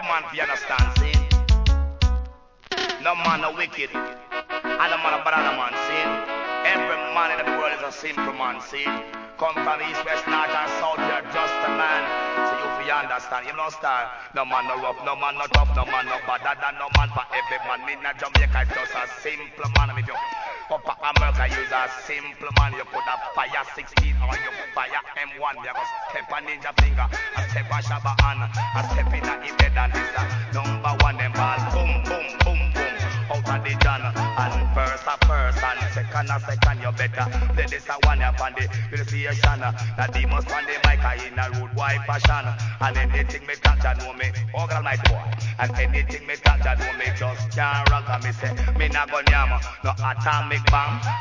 man, if you understand, see? No man, no wicked. And no man, a banana man, see? Every man in the world is a simple man, see? Come from east, west, north, and south, you're just a man. So you understand, you know, star. No man, no rough, no man, no tough, no man, no better than no man. For every man, me in Jamaica, it's just a simple man. If you up America, use a simple man. You could have fire 16 or you fire M1. You go step on ninja finger, a step on Shabba hand, a step in a bed, and this number one, them ball, boom, boom, boom, boom. Out of the John, and first a first, and second a second, you better play this a one up on the station. That they must on the mic in a rude boy fashion. And anything me touch, I know me, oh girl, nice boy. And anything me touch, I know me, just can't rock. And me say, me not gonna yam, no atomic bomb.